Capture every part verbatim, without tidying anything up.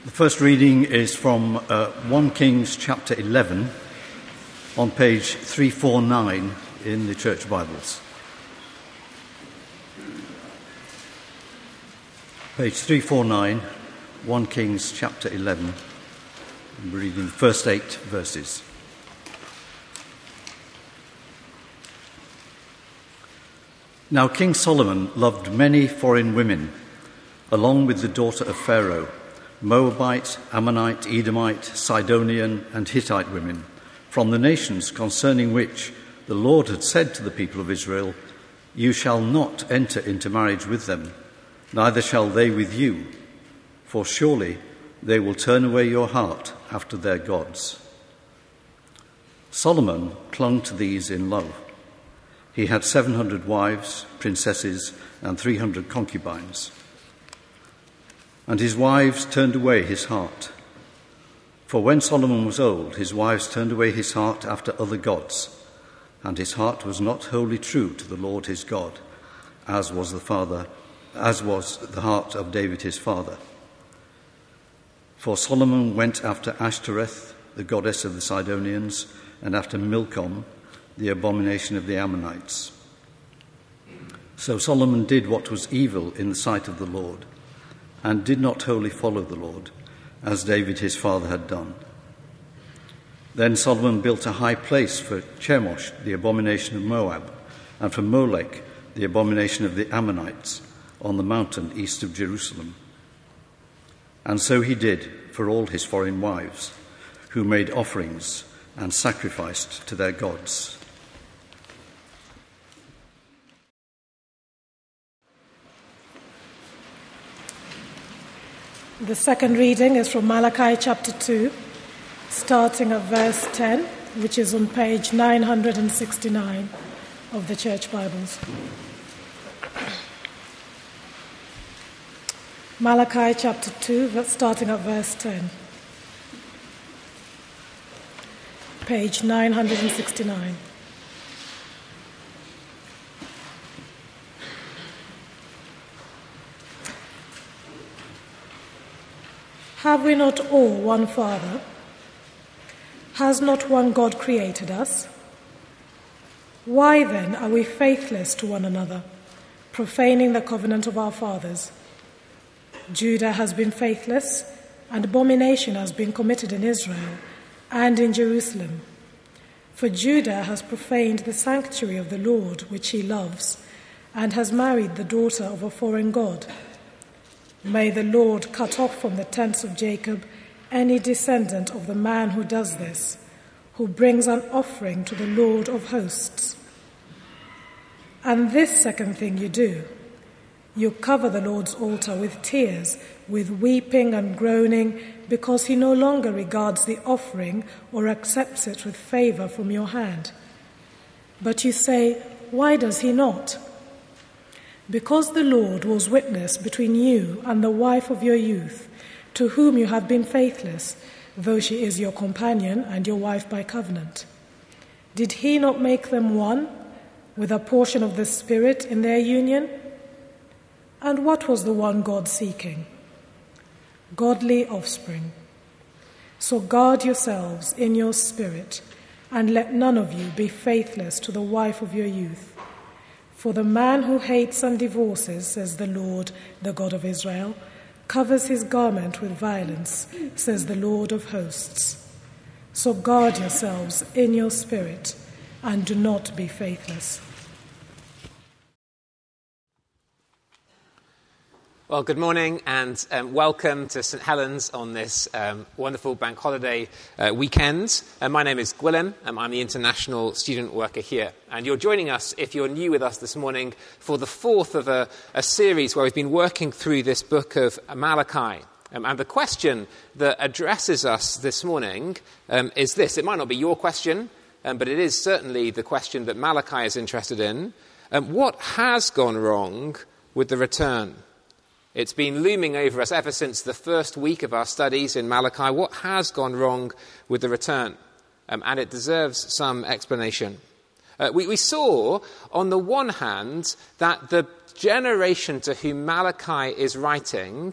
The first reading is from uh, First Kings chapter eleven on page three forty-nine in the Church Bibles. Page three forty-nine, First Kings chapter eleven. I'm reading the first eight verses. Now King Solomon loved many foreign women, along with the daughter of Pharaoh, Moabite, Ammonite, Edomite, Sidonian, and Hittite women, from the nations concerning which the Lord had said to the people of Israel, "You shall not enter into marriage with them, neither shall they with you, for surely they will turn away your heart after their gods." Solomon clung to these in love. He had seven hundred wives, princesses, and three hundred concubines. And his wives turned away his heart. For when Solomon was old, his wives turned away his heart after other gods, and his heart was not wholly true to the Lord his God, as was the father, as was the heart of David his father. For Solomon went after Ashtoreth, the goddess of the Sidonians, and after Milcom, the abomination of the Ammonites. So Solomon did what was evil in the sight of the Lord, and did not wholly follow the Lord, as David his father had done. Then Solomon built a high place for Chemosh, the abomination of Moab, and for Molech, the abomination of the Ammonites, on the mountain east of Jerusalem. And so he did for all his foreign wives, who made offerings and sacrificed to their gods. The second reading is from Malachi chapter two, starting at verse ten, which is on page nine hundred sixty-nine of the Church Bibles. Malachi chapter two, starting at verse ten. Page nine hundred sixty-nine. Have we not all one Father? Has not one God created us? Why then are we faithless to one another, profaning the covenant of our fathers? Judah has been faithless, and abomination has been committed in Israel and in Jerusalem. For Judah has profaned the sanctuary of the Lord, which he loves, and has married the daughter of a foreign god. May the Lord cut off from the tents of Jacob any descendant of the man who does this, who brings an offering to the Lord of hosts. And this second thing you do, you cover the Lord's altar with tears, with weeping and groaning, because he no longer regards the offering or accepts it with favor from your hand. But you say, why does he not? Because the Lord was witness between you and the wife of your youth, to whom you have been faithless, though she is your companion and your wife by covenant. Did he not make them one, with a portion of the Spirit in their union? And what was the one God seeking? Godly offspring. So guard yourselves in your spirit, and let none of you be faithless to the wife of your youth. For the man who hates and divorces, says the Lord, the God of Israel, covers his garment with violence, says the Lord of hosts. So guard yourselves in your spirit, and do not be faithless. Well, good morning and um, welcome to St Helens on this um, wonderful bank holiday uh, weekend. Uh, my name is Gwilym, and I'm the international student worker here. And you're joining us, if you're new with us this morning, for the fourth of a, a series where we've been working through this book of Malachi. Um, and the question that addresses us this morning um, is this. It might not be your question, um, but it is certainly the question that Malachi is interested in. Um, what has gone wrong with the return? It's been looming over us ever since the first week of our studies in Malachi. What has gone wrong with the return? Um, and it deserves some explanation. Uh, we, we saw, on the one hand, that the generation to whom Malachi is writing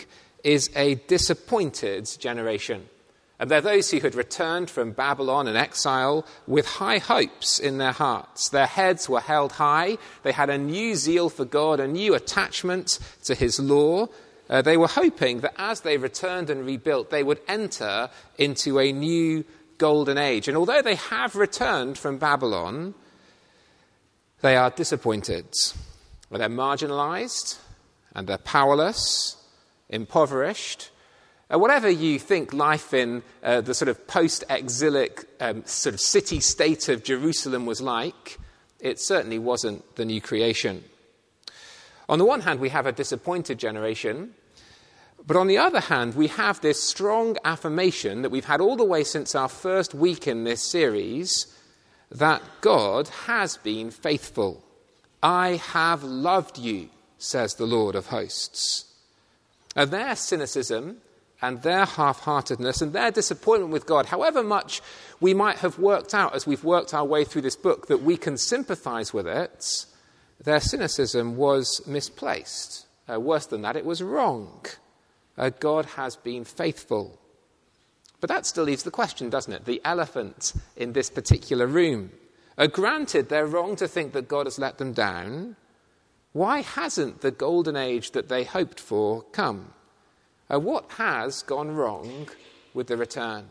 is a disappointed generation. And they're those who had returned from Babylon and exile with high hopes in their hearts. Their heads were held high. They had a new zeal for God, a new attachment to his law. Uh, they were hoping that as they returned and rebuilt, they would enter into a new golden age. And although they have returned from Babylon, they are disappointed. Well, they're marginalized and they're powerless, impoverished. Uh, whatever you think life in uh, the sort of post-exilic um, sort of city-state of Jerusalem was like, it certainly wasn't the new creation. On the one hand, we have a disappointed generation, but on the other hand, we have this strong affirmation that we've had all the way since our first week in this series, that God has been faithful. I have loved you, says the Lord of hosts. Now, their cynicism and their half-heartedness and their disappointment with God, however much we might have worked out as we've worked our way through this book that we can sympathize with it, their cynicism was misplaced. Uh, worse than that, it was wrong. Uh, God has been faithful. But that still leaves the question, doesn't it? The elephant in this particular room. Uh, granted, they're wrong to think that God has let them down. Why hasn't the golden age that they hoped for come? Uh, what has gone wrong with the return?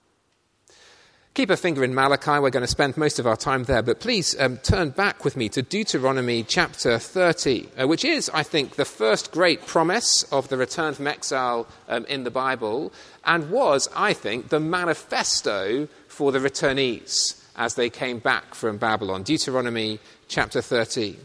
Keep a finger in Malachi. We're going to spend most of our time there. But please um, turn back with me to Deuteronomy chapter thirty, uh, which is, I think, the first great promise of the return from exile um, in the Bible, and was, I think, the manifesto for the returnees as they came back from Babylon. Deuteronomy chapter thirty.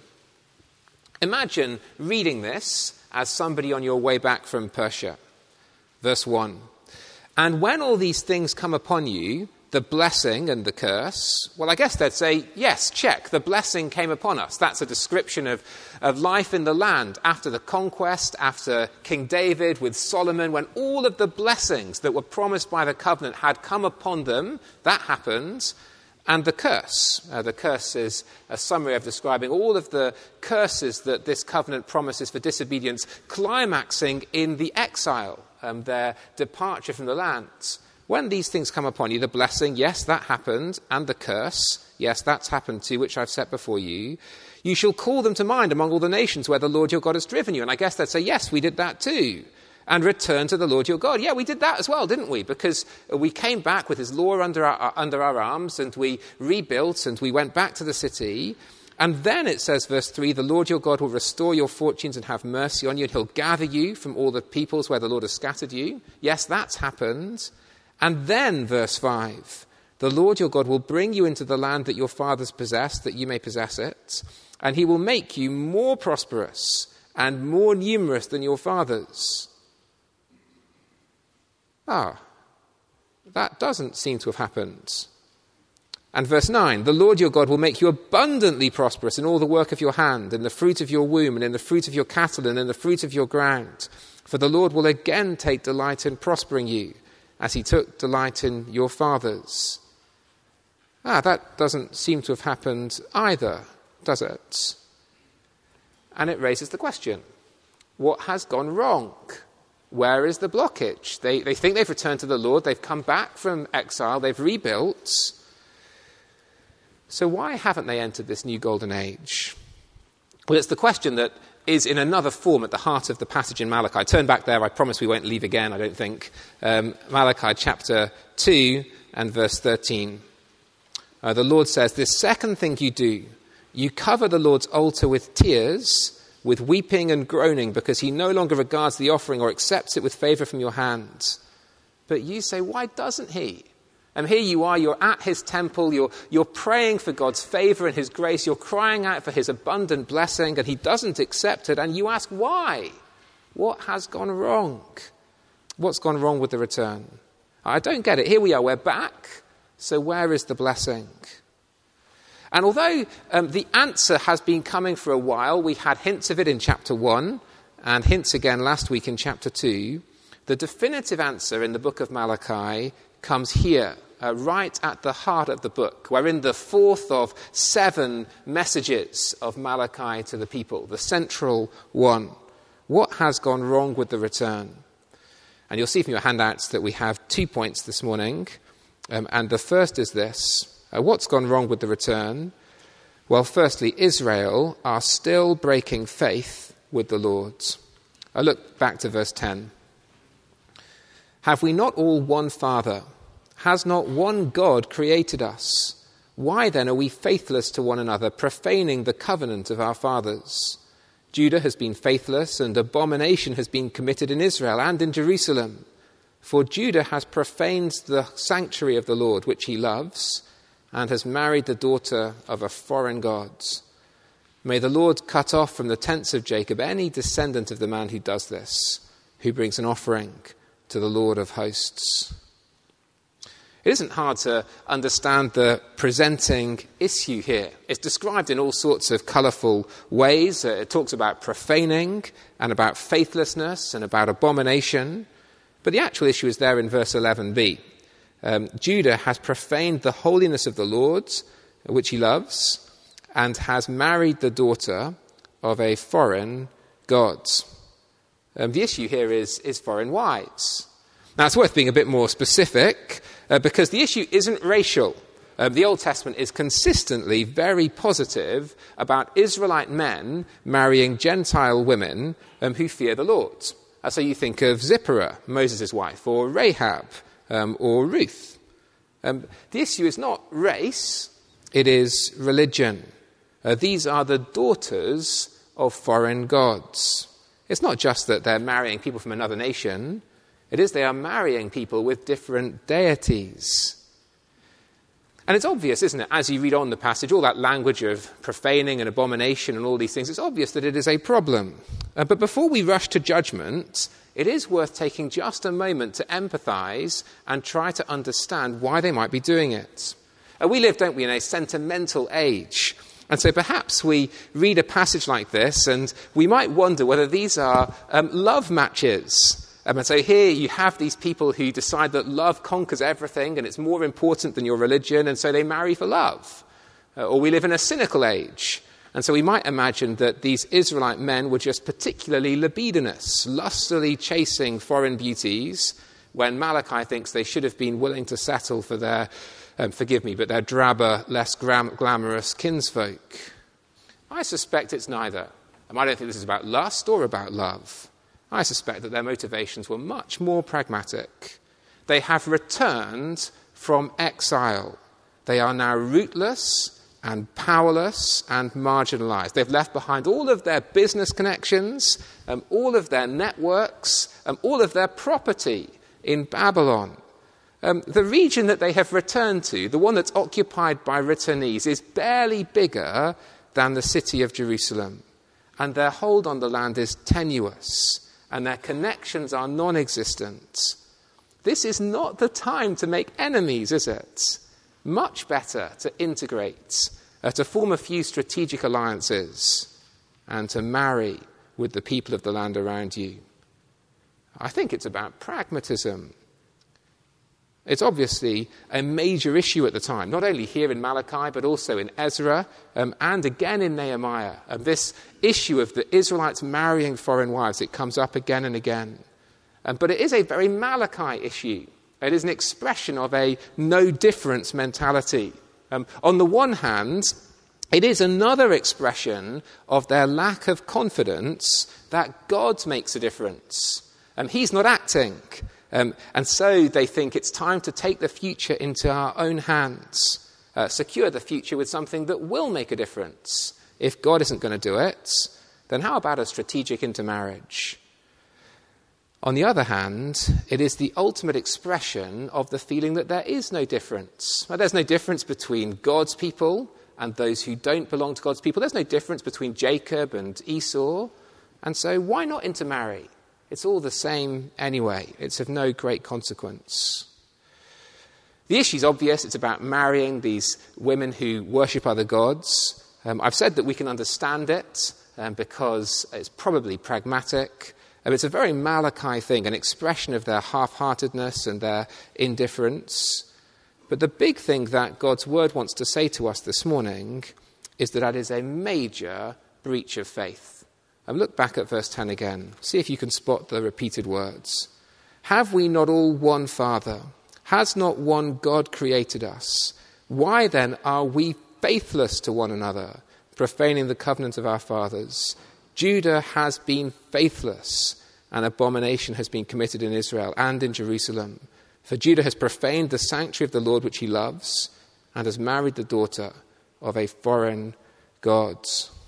Imagine reading this as somebody on your way back from Persia. Verse one. And when all these things come upon you, the blessing and the curse, well, I guess they'd say, yes, check, the blessing came upon us. That's a description of, of life in the land after the conquest, after King David with Solomon, when all of the blessings that were promised by the covenant had come upon them. That happened. And the curse. Uh, the curse is a summary of describing all of the curses that this covenant promises for disobedience, climaxing in the exile, um, their departure from the land. When these things come upon you, the blessing, yes, that happened, and the curse, yes, that's happened too, which I've set before you, you shall call them to mind among all the nations where the Lord your God has driven you. And I guess they'd say, yes, we did that too. And return to the Lord your God. Yeah, we did that as well, didn't we? Because we came back with his law under our, under our arms, and we rebuilt, and we went back to the city. And then it says, verse three, the Lord your God will restore your fortunes and have mercy on you, and he'll gather you from all the peoples where the Lord has scattered you. Yes, that's happened. And then, verse five, the Lord your God will bring you into the land that your fathers possessed, that you may possess it, and he will make you more prosperous and more numerous than your fathers. Ah, that doesn't seem to have happened. And verse nine, the Lord your God will make you abundantly prosperous in all the work of your hand, in the fruit of your womb, and in the fruit of your cattle, and in the fruit of your ground. For the Lord will again take delight in prospering you, as he took delight in your fathers. Ah, that doesn't seem to have happened either, does it? And it raises the question, what has gone wrong? Where is the blockage? They, they think they've returned to the Lord, they've come back from exile, they've rebuilt. So why haven't they entered this new golden age? Well, it's the question that is in another form at the heart of the passage in Malachi. Turn back there, I promise we won't leave again, I don't think. Um, Malachi chapter two and verse thirteen. Uh, the Lord says, this second thing you do, you cover the Lord's altar with tears, with weeping and groaning, because he no longer regards the offering or accepts it with favor from your hand. But you say, why doesn't he? And here you are, you're at his temple, you're, you're praying for God's favor and his grace, you're crying out for his abundant blessing, and he doesn't accept it, and you ask why? What has gone wrong? What's gone wrong with the return? I don't get it. Here we are, we're back, so where is the blessing? And although um, the answer has been coming for a while, we had hints of it in chapter one, and hints again last week in chapter two, the definitive answer in the book of Malachi comes here. Uh, right at the heart of the book. We're in the fourth of seven messages of Malachi to the people, the central one. What has gone wrong with the return? And you'll see from your handouts that we have two points this morning. Um, and the first is this. Uh, what's gone wrong with the return? Well, firstly, Israel are still breaking faith with the Lord. I look back to verse ten. Have we not all one Father? Has not one God created us? Why then are we faithless to one another, profaning the covenant of our fathers? Judah has been faithless, and abomination has been committed in Israel and in Jerusalem. For Judah has profaned the sanctuary of the Lord, which he loves, and has married the daughter of a foreign god. May the Lord cut off from the tents of Jacob any descendant of the man who does this, who brings an offering to the Lord of hosts. It isn't hard to understand the presenting issue here. It's described in all sorts of colourful ways. Uh, it talks about profaning and about faithlessness and about abomination. But the actual issue is there in verse eleven b. Um, Judah has profaned the holiness of the Lord, which he loves, and has married the daughter of a foreign god. Um, the issue here is, is foreign wives. Now, it's worth being a bit more specific, uh, because the issue isn't racial. Um, the Old Testament is consistently very positive about Israelite men marrying Gentile women um, who fear the Lord. Uh, so you think of Zipporah, Moses' wife, or Rahab, um, or Ruth. Um, the issue is not race, it is religion. Uh, these are the daughters of foreign gods. It's not just that they're marrying people from another nation. It is they are marrying people with different deities. And it's obvious, isn't it, as you read on the passage, all that language of profaning and abomination and all these things, it's obvious that it is a problem. Uh, but before we rush to judgment, it is worth taking just a moment to empathise and try to understand why they might be doing it. Uh, we live, don't we, in a sentimental age. And so perhaps we read a passage like this and we might wonder whether these are um, love matches. Um, and so here you have these people who decide that love conquers everything and it's more important than your religion, and so they marry for love. Uh, or we live in a cynical age. And so we might imagine that these Israelite men were just particularly libidinous, lustily chasing foreign beauties, when Malachi thinks they should have been willing to settle for their, um, forgive me, but their drabber, less gram- glamorous kinsfolk. I suspect it's neither. Um, I don't think this is about lust or about love. I suspect that their motivations were much more pragmatic. They have returned from exile. They are now rootless and powerless and marginalized. They've left behind all of their business connections, um, all of their networks, um, all of their property in Babylon. Um, the region that they have returned to, the one that's occupied by returnees, is barely bigger than the city of Jerusalem. And their hold on the land is tenuous, and their connections are non-existent. This is not the time to make enemies, is it? Much better to integrate, uh, to form a few strategic alliances, and to marry with the people of the land around you. I think it's about pragmatism. It's obviously a major issue at the time, not only here in Malachi, but also in Ezra um, and again in Nehemiah. And this issue of the Israelites marrying foreign wives, it comes up again and again. Um, but it is a very Malachi issue. It is an expression of a no-difference mentality. Um, on the one hand, it is another expression of their lack of confidence that God makes a difference. Um, he's not acting. Um, and so they think it's time to take the future into our own hands, uh, secure the future with something that will make a difference. If God isn't going to do it, then how about a strategic intermarriage? On the other hand, it is the ultimate expression of the feeling that there is no difference. Well, there's no difference between God's people and those who don't belong to God's people. There's no difference between Jacob and Esau. And so why not intermarry? It's all the same anyway. It's of no great consequence. The issue's obvious. It's about marrying these women who worship other gods. Um, I've said that we can understand it um, because it's probably pragmatic. Um, it's a very Malachi thing, an expression of their half-heartedness and their indifference. But the big thing that God's word wants to say to us this morning is that that is a major breach of faith. And look back at verse ten again. See if you can spot the repeated words. Have we not all one Father? Has not one God created us? Why then are we faithless to one another, profaning the covenant of our fathers? Judah has been faithless, and abomination has been committed in Israel and in Jerusalem. For Judah has profaned the sanctuary of the Lord which he loves, and has married the daughter of a foreign god.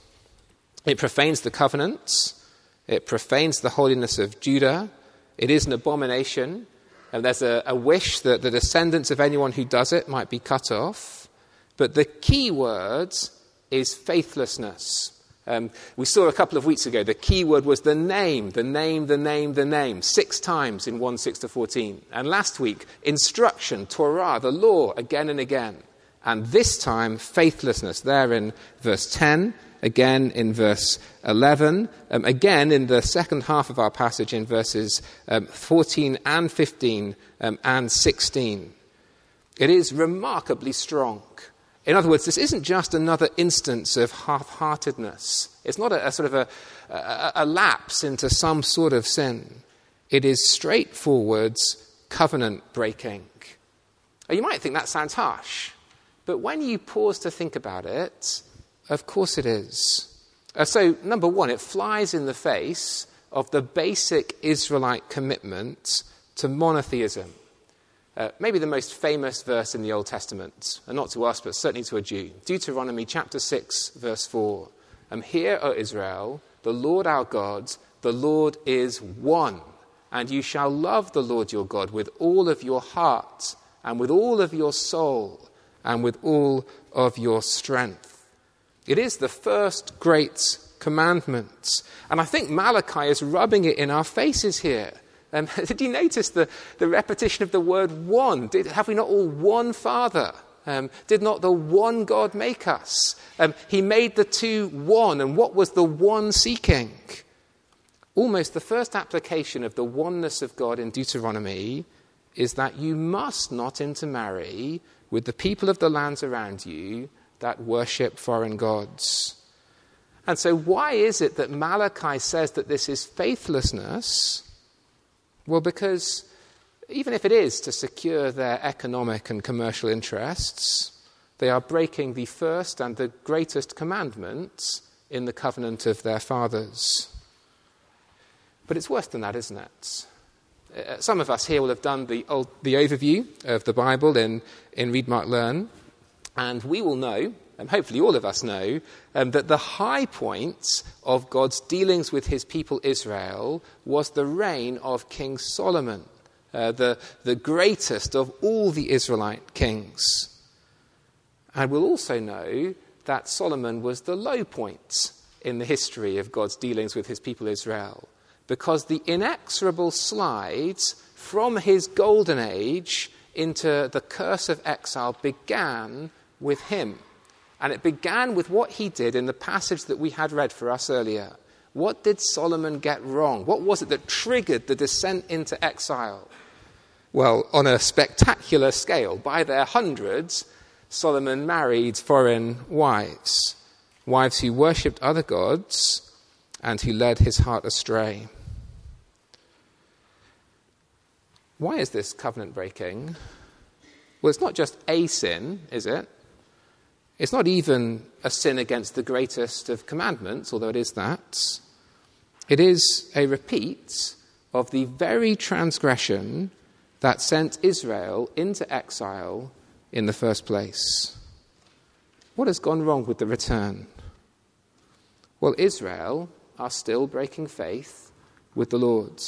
It profanes the covenants. It profanes the holiness of Judah. It is an abomination. And there's a, a wish that the descendants of anyone who does it might be cut off. But the key word is faithlessness. Um, we saw a couple of weeks ago, the key word was the name, the name, the name, the name, six times in one six to fourteen. And last week, instruction, Torah, the law, again and again. And this time, faithlessness, there in verse ten, again in verse eleven, um, again in the second half of our passage in verses um, fourteen and fifteen um, and sixteen. It is remarkably strong. In other words, this isn't just another instance of half-heartedness. It's not a, a sort of a, a, a lapse into some sort of sin. It is straightforward covenant breaking. Now, you might think that sounds harsh, but when you pause to think about it, of course it is. Uh, so, number one, it flies in the face of the basic Israelite commitment to monotheism. Uh, maybe the most famous verse in the Old Testament, and not to us, but certainly to a Jew. Deuteronomy chapter six, verse four. Um, Hear, O Israel, the Lord our God, the Lord is one, and you shall love the Lord your God with all of your heart, and with all of your soul, and with all of your strength. It is the first great commandment. And I think Malachi is rubbing it in our faces here. Um, did you notice the, the repetition of the word one? Did, have we not all one Father? Um, did not the one God make us? Um, he made the two one. And what was the one seeking? Almost the first application of the oneness of God in Deuteronomy is that you must not intermarry with the people of the lands around you that worship foreign gods. And so why is it that Malachi says that this is faithlessness? Well, because even if it is to secure their economic and commercial interests, they are breaking the first and the greatest commandment in the covenant of their fathers. But it's worse than that, isn't it? Uh, some of us here will have done the, old, the overview of the Bible in, in Read, Mark, Learn, and we will know, and hopefully all of us know, um, that the high point of God's dealings with his people Israel was the reign of King Solomon, uh, the, the greatest of all the Israelite kings. And we'll also know that Solomon was the low point in the history of God's dealings with his people Israel, because the inexorable slides from his golden age into the curse of exile began with him. And it began with what he did in the passage that we had read for us earlier. What did Solomon get wrong? What was it that triggered the descent into exile? Well, on a spectacular scale, by their hundreds, Solomon married foreign wives, wives who worshipped other gods and who led his heart astray. Why is this covenant breaking? Well, it's not just a sin, is it? It's not even a sin against the greatest of commandments, although it is that. It is a repeat of the very transgression that sent Israel into exile in the first place. What has gone wrong with the return? Well, Israel are still breaking faith with the Lord.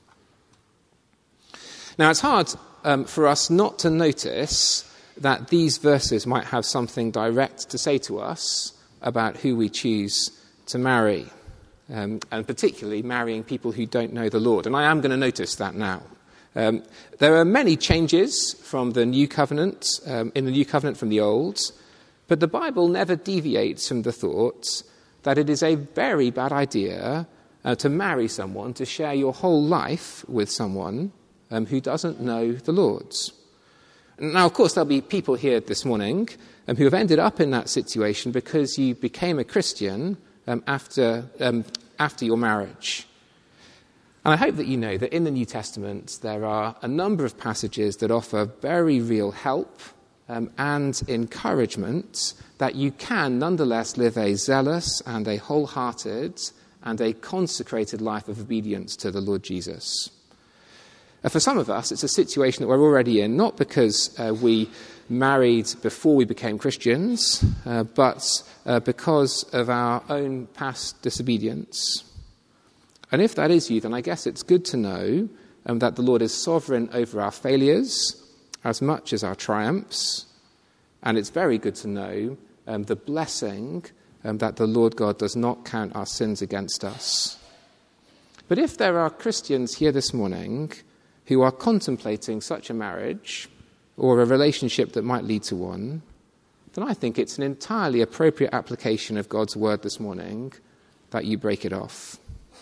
Now, it's hard um, for us not to notice that these verses might have something direct to say to us about who we choose to marry, um, and particularly marrying people who don't know the Lord. And I am going to notice that now. Um, there are many changes from the New Covenant, um, in the New Covenant from the Old, but the Bible never deviates from the thought that it is a very bad idea uh, to marry someone, to share your whole life with someone um, who doesn't know the Lord. Now, of course, there'll be people here this morning um, who have ended up in that situation because you became a Christian um, after um, after your marriage. And I hope that you know that in the New Testament there are a number of passages that offer very real help um, and encouragement that you can nonetheless live a zealous and a wholehearted and a consecrated life of obedience to the Lord Jesus. Uh, for some of us, it's a situation that we're already in, not because uh, we married before we became Christians, uh, but uh, because of our own past disobedience. And if that is you, then I guess it's good to know um, that the Lord is sovereign over our failures as much as our triumphs. And it's very good to know um, the blessing um, that the Lord God does not count our sins against us. But if there are Christians here this morning who are contemplating such a marriage or a relationship that might lead to one, then I think it's an entirely appropriate application of God's word this morning that you break it off.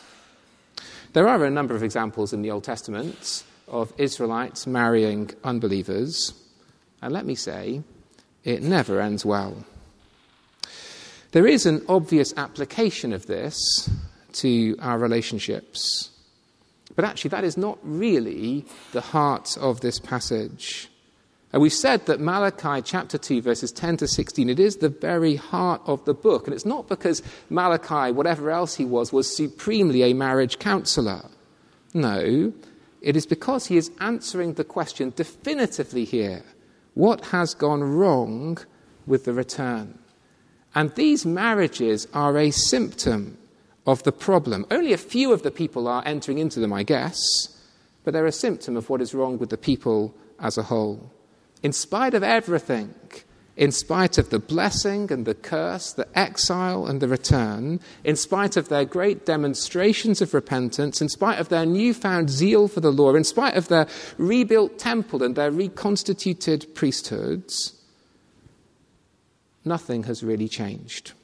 There are a number of examples in the Old Testament of Israelites marrying unbelievers, and let me say, it never ends well. There is an obvious application of this to our relationships, but actually that is not really the heart of this passage. And we've said that Malachi chapter two, verses ten to sixteen, it is the very heart of the book. And it's not because Malachi, whatever else he was, was supremely a marriage counselor. No, it is because he is answering the question definitively here. What has gone wrong with the return? And these marriages are a symptom of the problem. Only a few of the people are entering into them, I guess, but they're a symptom of what is wrong with the people as a whole. In spite of everything, in spite of the blessing and the curse, the exile and the return, in spite of their great demonstrations of repentance, in spite of their newfound zeal for the law, in spite of their rebuilt temple and their reconstituted priesthoods, nothing has really changed.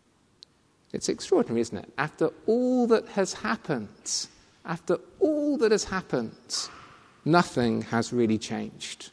It's extraordinary, isn't it? After all that has happened, after all that has happened, nothing has really changed.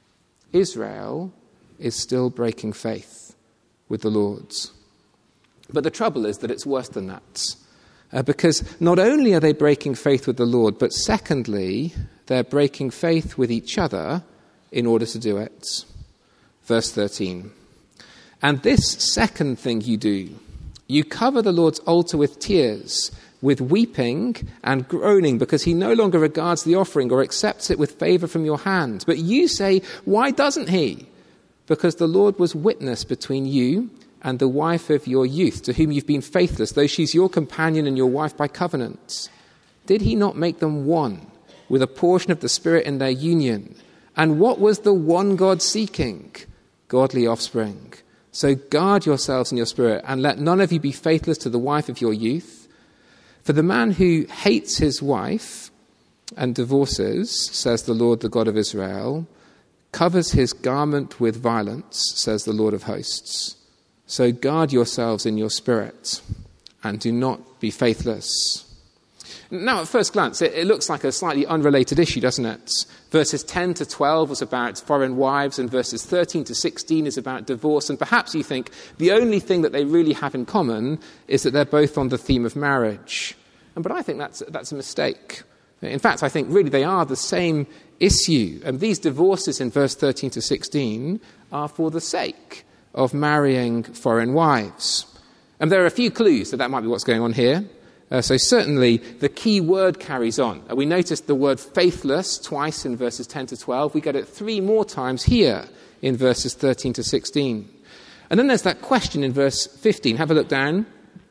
Israel is still breaking faith with the Lord's. But the trouble is that it's worse than that. Uh, because not only are they breaking faith with the Lord, but secondly, they're breaking faith with each other in order to do it. Verse thirteen. And this second thing you do, you cover the Lord's altar with tears, with weeping and groaning, because he no longer regards the offering or accepts it with favor from your hand. But you say, why doesn't he? Because the Lord was witness between you and the wife of your youth, to whom you've been faithless, though she's your companion and your wife by covenant. Did he not make them one, with a portion of the Spirit in their union? And what was the one God seeking? Godly offspring. So guard yourselves in your spirit, and let none of you be faithless to the wife of your youth. For the man who hates his wife and divorces, says the Lord, the God of Israel, covers his garment with violence, says the Lord of hosts. So guard yourselves in your spirit, and do not be faithless. Now, at first glance, it, it looks like a slightly unrelated issue, doesn't it? Verses ten to twelve was about foreign wives, and verses thirteen to sixteen is about divorce. And perhaps you think the only thing that they really have in common is that they're both on the theme of marriage. And, but I think that's, that's a mistake. In fact, I think really they are the same issue. And these divorces in verse thirteen to sixteen are for the sake of marrying foreign wives. And there are a few clues that that might be what's going on here. Uh, so certainly the key word carries on. Uh, we noticed the word faithless twice in verses ten to twelve. We get it three more times here in verses thirteen to sixteen. And then there's that question in verse fifteen. Have a look down.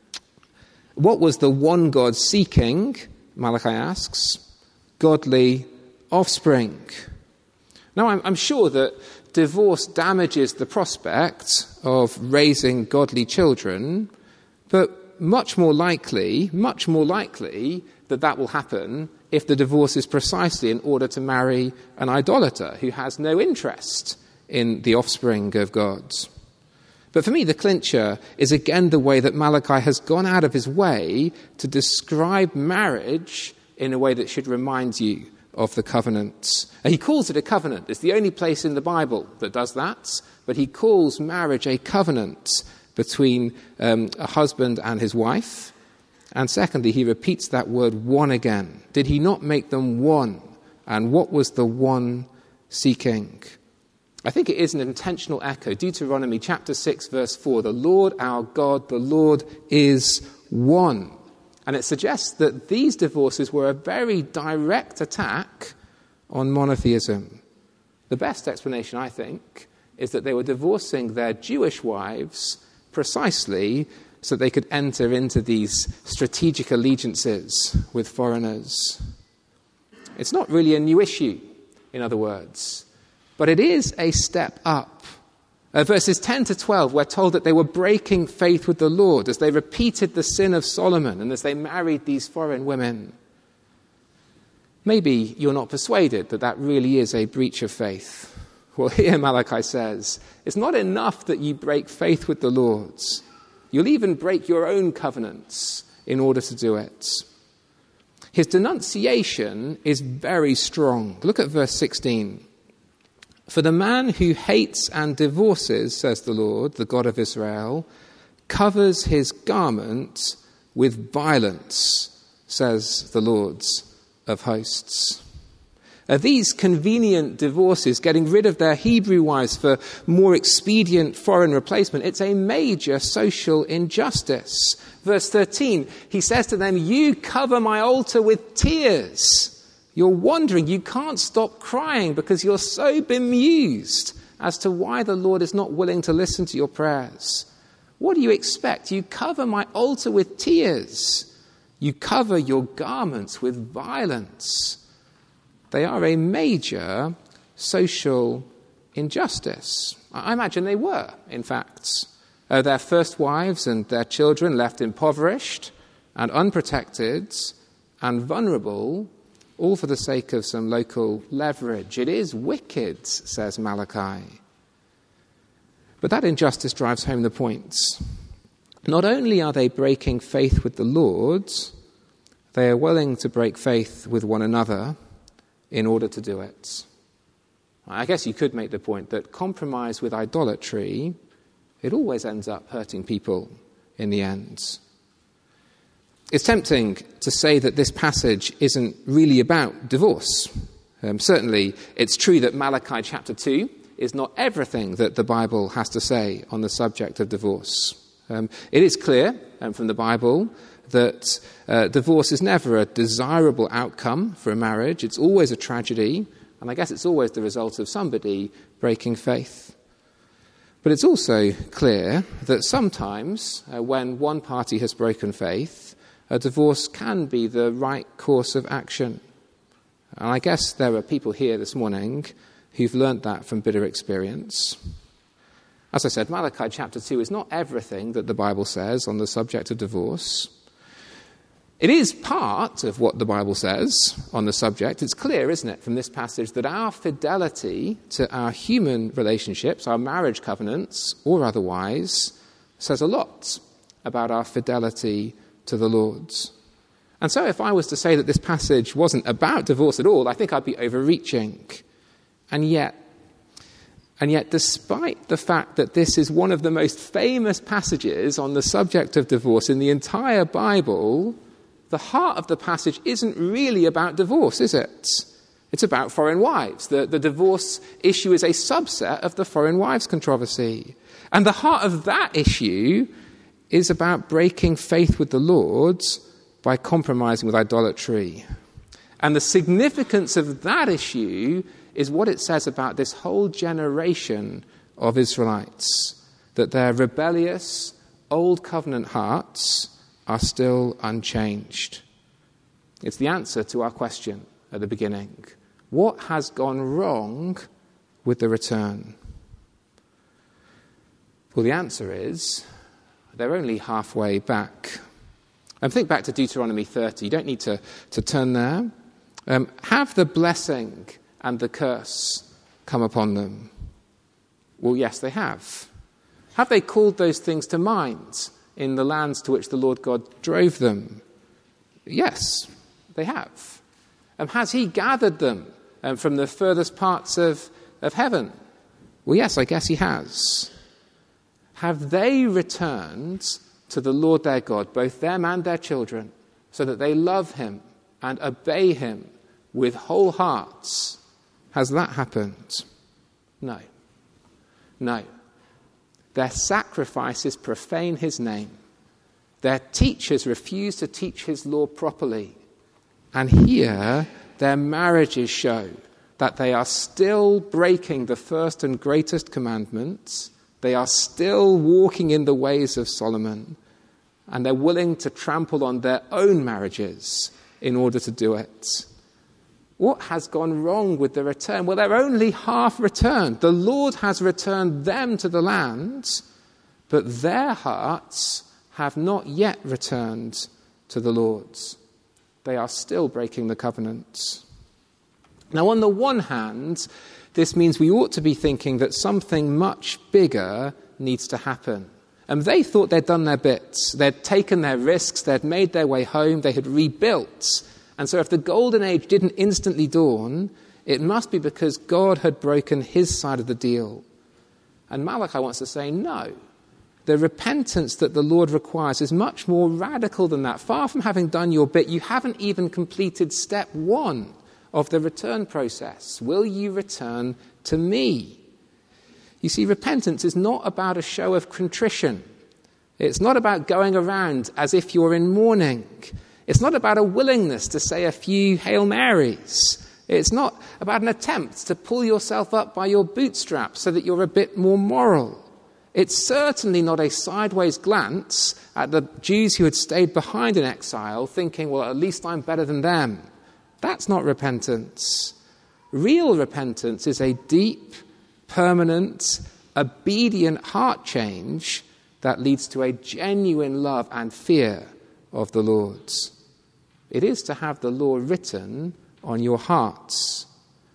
What was the one God seeking? Malachi asks. Godly offspring. Now I'm, I'm sure that divorce damages the prospect of raising godly children, but much more likely, much more likely that that will happen if the divorce is precisely in order to marry an idolater who has no interest in the offspring of God. But for me, the clincher is again the way that Malachi has gone out of his way to describe marriage in a way that should remind you of the covenant. And he calls it a covenant. It's the only place in the Bible that does that. But he calls marriage a covenant between um, a husband and his wife. And secondly, he repeats that word one again. Did he not make them one? And what was the one seeking? I think it is an intentional echo. Deuteronomy chapter six, verse four, the Lord our God, the Lord is one. And it suggests that these divorces were a very direct attack on monotheism. The best explanation, I think, is that they were divorcing their Jewish wives precisely so they could enter into these strategic allegiances with foreigners. It's not really a new issue, in other words, but it is a step up. Uh, verses ten to twelve, we're told that they were breaking faith with the Lord as they repeated the sin of Solomon and as they married these foreign women. Maybe you're not persuaded that that really is a breach of faith. Well, here Malachi says, it's not enough that you break faith with the Lord's. You'll even break your own covenants in order to do it. His denunciation is very strong. Look at verse sixteen. For the man who hates and divorces, says the Lord, the God of Israel, covers his garment with violence, says the Lord of hosts. Uh, these convenient divorces, getting rid of their Hebrew wives for more expedient foreign replacement, it's a major social injustice. Verse thirteen, he says to them, you cover my altar with tears. You're wondering, you can't stop crying because you're so bemused as to why the Lord is not willing to listen to your prayers. What do you expect? You cover my altar with tears. You cover your garments with violence. They are a major social injustice. I imagine they were, in fact. Uh, their first wives and their children left impoverished and unprotected and vulnerable, all for the sake of some local leverage. It is wicked, says Malachi. But that injustice drives home the point. Not only are they breaking faith with the Lord, they are willing to break faith with one another in order to do it. I guess you could make the point that compromise with idolatry, it always ends up hurting people in the end. It's tempting to say that this passage isn't really about divorce. Um, certainly, it's true that Malachi chapter two is not everything that the Bible has to say on the subject of divorce. Um, it is clear um, from the Bible that uh, divorce is never a desirable outcome for a marriage. It's always a tragedy, and I guess it's always the result of somebody breaking faith. But it's also clear that sometimes, uh, when one party has broken faith, a divorce can be the right course of action. And I guess there are people here this morning who've learnt that from bitter experience. As I said, Malachi chapter two is not everything that the Bible says on the subject of divorce. It is part of what the Bible says on the subject. It's clear, isn't it, from this passage that our fidelity to our human relationships, our marriage covenants, or otherwise, says a lot about our fidelity to the Lord's. And so if I was to say that this passage wasn't about divorce at all, I think I'd be overreaching. And yet, and yet, despite the fact that this is one of the most famous passages on the subject of divorce in the entire Bible, the heart of the passage isn't really about divorce, is it? It's about foreign wives. The, the divorce issue is a subset of the foreign wives controversy. And the heart of that issue is about breaking faith with the Lord by compromising with idolatry. And the significance of that issue is what it says about this whole generation of Israelites, that their rebellious, old covenant hearts are still unchanged. It's the answer to our question at the beginning. What has gone wrong with the return? Well, the answer is they're only halfway back. And think back to Deuteronomy thirty. You don't need to, to turn there. Um, have the blessing and the curse come upon them? Well, yes, they have. Have they called those things to mind in the lands to which the Lord God drove them? Yes, they have. Um, has he gathered them um, from the furthest parts of, of heaven? Well, yes, I guess he has. Have they returned to to the Lord their God, both them and their children, so that they love him and obey him with whole hearts. Has that happened? No. No. Their sacrifices profane his name. Their teachers refuse to teach his law properly. And here, their marriages show that they are still breaking the first and greatest commandments. They are still walking in the ways of Solomon. And they're willing to trample on their own marriages in order to do it. What has gone wrong with the return? Well, they're only half returned. The Lord has returned them to the land, but their hearts have not yet returned to the Lord's. They are still breaking the covenant. Now, on the one hand, this means we ought to be thinking that something much bigger needs to happen. And they thought they'd done their bits. They'd taken their risks. They'd made their way home. They had rebuilt. And so if the golden age didn't instantly dawn, it must be because God had broken his side of the deal. And Malachi wants to say, no. The repentance that the Lord requires is much more radical than that. Far from having done your bit, you haven't even completed step one of the return process. Will you return to me? You see, repentance is not about a show of contrition. It's not about going around as if you're in mourning. It's not about a willingness to say a few Hail Marys. It's not about an attempt to pull yourself up by your bootstraps so that you're a bit more moral. It's certainly not a sideways glance at the Jews who had stayed behind in exile, thinking, well, at least I'm better than them. That's not repentance. Real repentance is a deep, permanent, obedient heart change that leads to a genuine love and fear of the Lord. It is to have the law written on your hearts.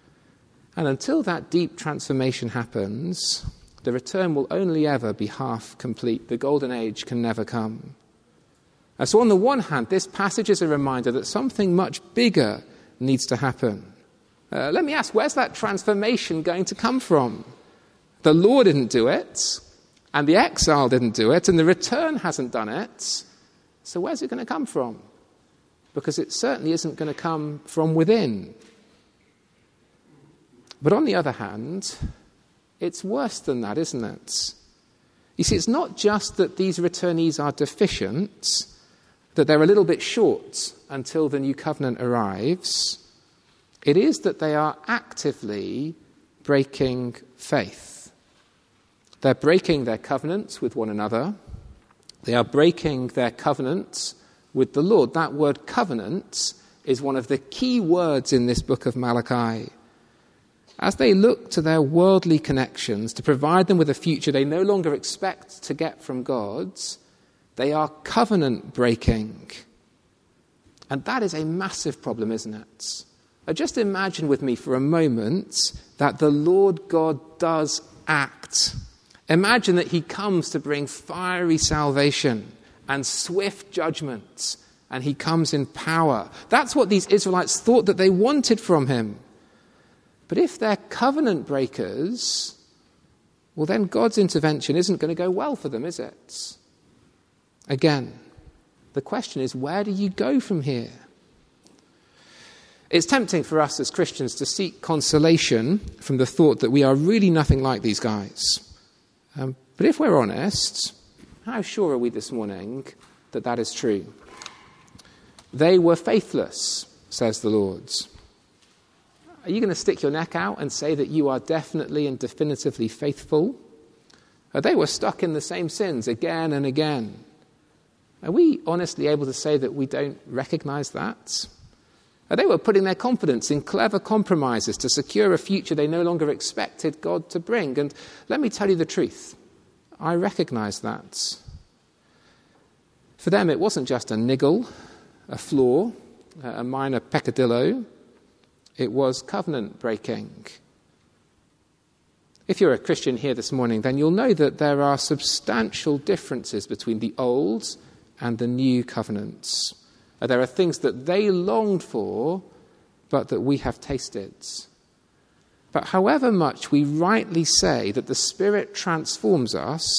And until that deep transformation happens, the return will only ever be half complete. The golden age can never come. And so on the one hand, this passage is a reminder that something much bigger needs to happen. Uh, let me ask, where's that transformation going to come from? The law didn't do it, and the exile didn't do it, and the return hasn't done it. So where's it going to come from? Because it certainly isn't going to come from within. But on the other hand, it's worse than that, isn't it? You see, it's not just that these returnees are deficient, that they're a little bit short until the new covenant arrives. It is that they are actively breaking faith. They're breaking their covenants with one another. They are breaking their covenants with the Lord. That word covenant is one of the key words in this book of Malachi. As they look to their worldly connections to provide them with a future they no longer expect to get from God, they are covenant breaking. And that is a massive problem, isn't it? Now just imagine with me for a moment that the Lord God does act. Imagine that he comes to bring fiery salvation and swift judgment, and he comes in power. That's what these Israelites thought that they wanted from him. But if they're covenant breakers, well, then God's intervention isn't going to go well for them, is it? Again, the question is, where do you go from here? It's tempting for us as Christians to seek consolation from the thought that we are really nothing like these guys. Um, but if we're honest, how sure are we this morning that that is true? They were faithless, says the Lord. Are you going to stick your neck out and say that you are definitely and definitively faithful? Or they were stuck in the same sins again and again. Are we honestly able to say that we don't recognize that? Or they were putting their confidence in clever compromises to secure a future they no longer expected God to bring. And let me tell you the truth. I recognize that. For them, it wasn't just a niggle, a flaw, a minor peccadillo. It was covenant breaking. If you're a Christian here this morning, then you'll know that there are substantial differences between the old and the new covenants. There are things that they longed for, but that we have tasted. But however much we rightly say that the Spirit transforms us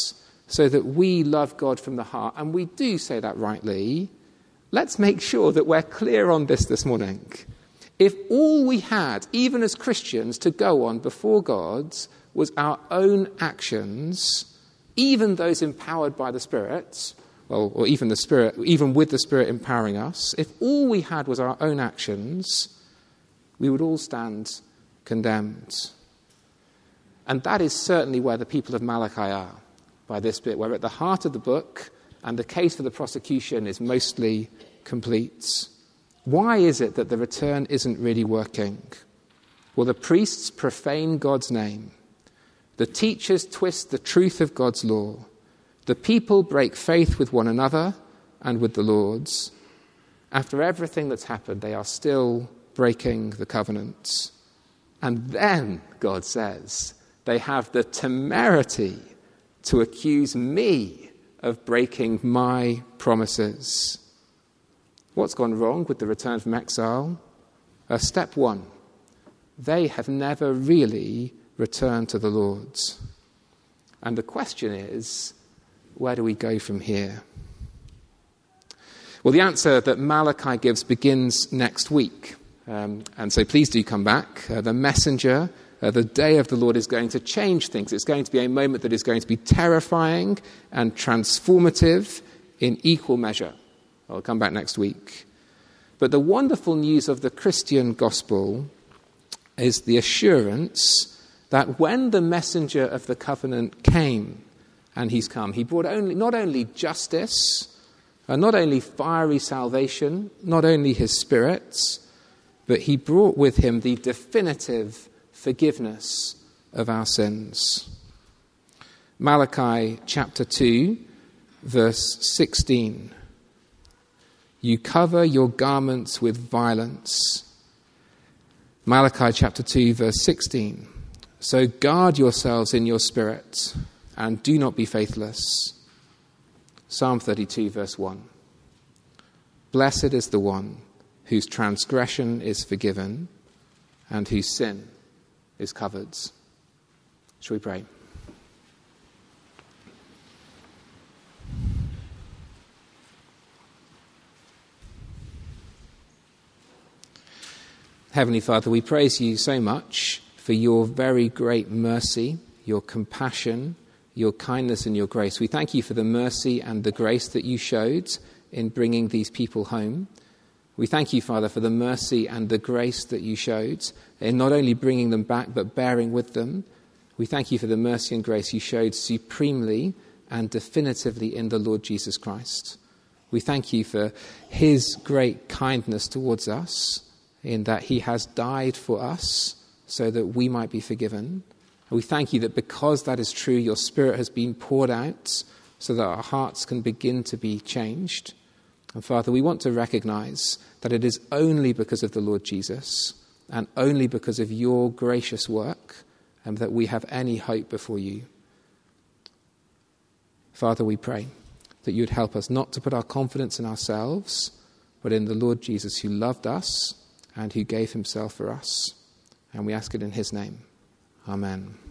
so that we love God from the heart, and we do say that rightly, let's make sure that we're clear on this this morning. If all we had, even as Christians, to go on before God was our own actions, even those empowered by the Spirit, well, or even the Spirit, even with the Spirit empowering us, if all we had was our own actions, we would all stand condemned. And that is certainly where the people of Malachi are, by this bit. We're at the heart of the book, and the case for the prosecution is mostly complete. Why is it that the return isn't really working? Well, the priests profane God's name. The teachers twist the truth of God's law. The people break faith with one another and with the Lord's. After everything that's happened, they are still breaking the covenants. And then, God says, they have the temerity to accuse me of breaking my promises. What's gone wrong with the return from exile? Uh, step one, they have never really returned to the Lord. And the question is, where do we go from here? Well, the answer that Malachi gives begins next week. Um, and so please do come back. Uh, the messenger, uh, the day of the Lord is going to change things. It's going to be a moment that is going to be terrifying and transformative in equal measure. I'll come back next week. But the wonderful news of the Christian gospel is the assurance that when the messenger of the covenant came, and he's come, he brought only not only justice, uh, not only fiery salvation, not only his Spirit, but he brought with him the definitive forgiveness of our sins. Malachi chapter two, verse sixteen. You cover your garments with violence. Malachi chapter two, verse sixteen. So guard yourselves in your spirit and do not be faithless. Psalm thirty-two, verse one. Blessed is the one whose transgression is forgiven and whose sin is covered. Shall we pray? Heavenly Father, we praise you so much for your very great mercy, your compassion, your kindness and your grace. We thank you for the mercy and the grace that you showed in bringing these people home. We thank you, Father, for the mercy and the grace that you showed in not only bringing them back, but bearing with them. We thank you for the mercy and grace you showed supremely and definitively in the Lord Jesus Christ. We thank you for his great kindness towards us, in that he has died for us so that we might be forgiven. And we thank you that because that is true, your Spirit has been poured out so that our hearts can begin to be changed. And Father, we want to recognize that it is only because of the Lord Jesus and only because of your gracious work and that we have any hope before you. Father, we pray that you'd help us not to put our confidence in ourselves, but in the Lord Jesus who loved us and who gave himself for us. And we ask it in his name. Amen.